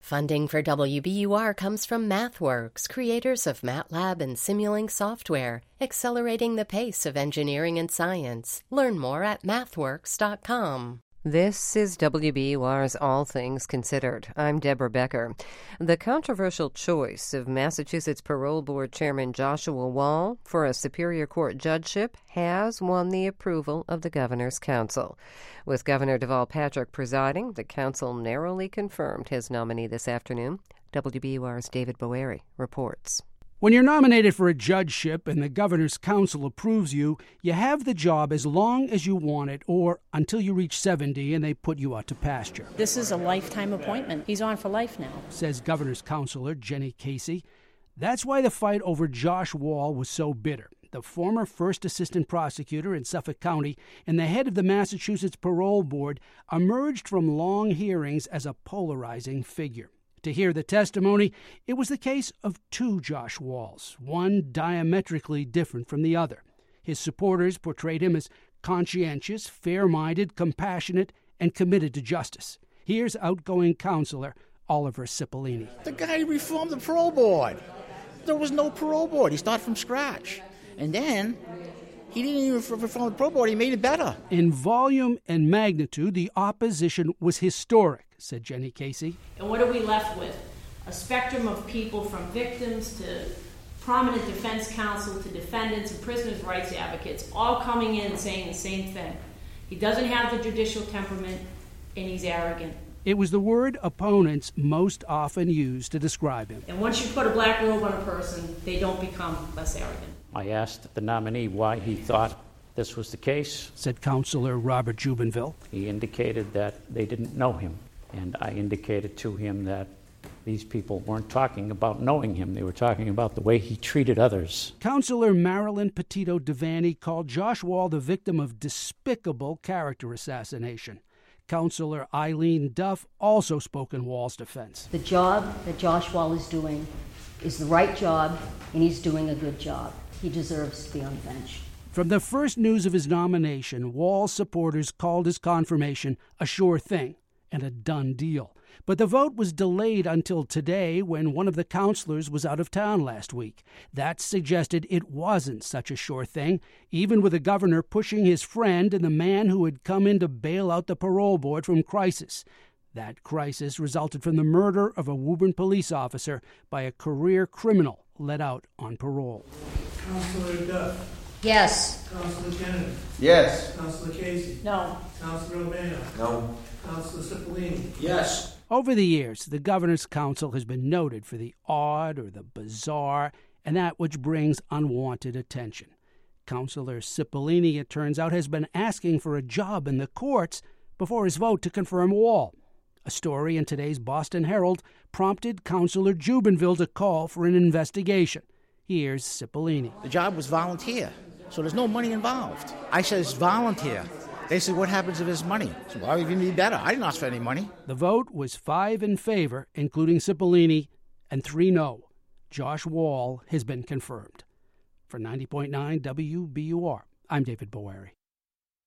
Funding for WBUR comes from MathWorks, creators of MATLAB and Simulink software, accelerating the pace of engineering and science. Learn more at mathworks.com. This is WBUR's All Things Considered. I'm Deborah Becker. The controversial choice of Massachusetts Parole Board Chairman Joshua Wall for a Superior Court judgeship has won the approval of the Governor's Council. With Governor Deval Patrick presiding, the Council narrowly confirmed his nominee this afternoon. WBUR's David Boeri reports. When you're nominated for a judgeship and the Governor's Council approves you, you have the job as long as you want it or until you reach 70 and they put you out to pasture. This is a lifetime appointment. He's on for life now, says Governor's Counselor Jenny Casey. That's why the fight over Josh Wall was so bitter. The former first assistant prosecutor in Suffolk County and the head of the Massachusetts Parole Board emerged from long hearings as a polarizing figure. To hear the testimony, it was the case of two Josh Walls, one diametrically different from the other. His supporters portrayed him as conscientious, fair-minded, compassionate, and committed to justice. Here's outgoing counselor Oliver Cipollini. The guy reformed the parole board. There was no parole board. He started from scratch. And then he didn't even reform the parole board. He made it better. In volume and magnitude, the opposition was historic, said Jenny Casey. And what are we left with? A spectrum of people from victims to prominent defense counsel to defendants and prisoners' rights advocates, all coming in and saying the same thing. He doesn't have the judicial temperament and he's arrogant. It was the word opponents most often used to describe him. And once you put a black robe on a person, they don't become less arrogant. I asked the nominee why he thought this was the case, said Counselor Robert Jubenville. He indicated that they didn't know him, and I indicated to him that these people weren't talking about knowing him. They were talking about the way he treated others. Counselor Marilyn Petito Devaney called Josh Wall the victim of despicable character assassination. Counselor Eileen Duff also spoke in Wall's defense. The job that Josh Wall is doing is the right job, and he's doing a good job. He deserves to be on the bench. From the first news of his nomination, Wall's supporters called his confirmation a sure thing and a done deal. But the vote was delayed until today when one of the counselors was out of town last week. That suggested it wasn't such a sure thing, even with the governor pushing his friend and the man who had come in to bail out the parole board from crisis. That crisis resulted from the murder of a Woburn police officer by a career criminal let out on parole. Counselor Duff. Yes. Counselor Kennedy. Yes. Counselor Casey. No. Counselor Urbano. No. Counselor Cipollini. Yes. Over the years, the Governor's Council has been noted for the odd or the bizarre and that which brings unwanted attention. Counselor Cipollini, it turns out, has been asking for a job in the courts before his vote to confirm Wall. A story in today's Boston Herald prompted Counselor Jubenville to call for an investigation. Here's Cipollini. The job was volunteer, so there's no money involved. I said it's volunteer. They said, what happens if it's money? I said, well, even be better. I didn't ask for any money. The vote was 5 in favor, including Cipollini, and 3 no. Josh Wall has been confirmed. For 90.9 WBUR, I'm David Boeri.